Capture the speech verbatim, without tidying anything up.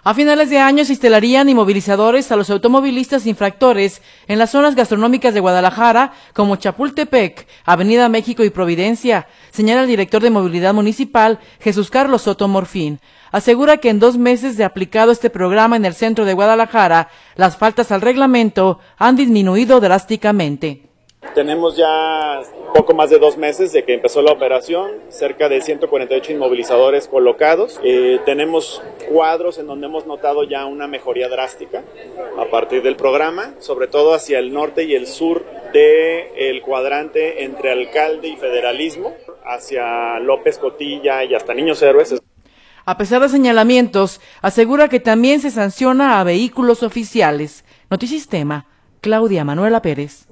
A finales de año se instalarían inmovilizadores a los automovilistas infractores en las zonas gastronómicas de Guadalajara, como Chapultepec, Avenida México y Providencia, señala el director de Movilidad Municipal, Jesús Carlos Soto Morfín. Asegura que en dos meses de aplicado este programa en el centro de Guadalajara, las faltas al reglamento han disminuido drásticamente. Tenemos ya poco más de dos meses de que empezó la operación, cerca de ciento cuarenta y ocho inmovilizadores colocados. Eh, tenemos cuadros en donde hemos notado ya una mejoría drástica a partir del programa, sobre todo hacia el norte y el sur del cuadrante entre Alcalde y Federalismo, hacia López Cotilla y hasta Niños Héroes. A pesar de señalamientos, asegura que también se sanciona a vehículos oficiales. Notisistema, Claudia Manuela Pérez.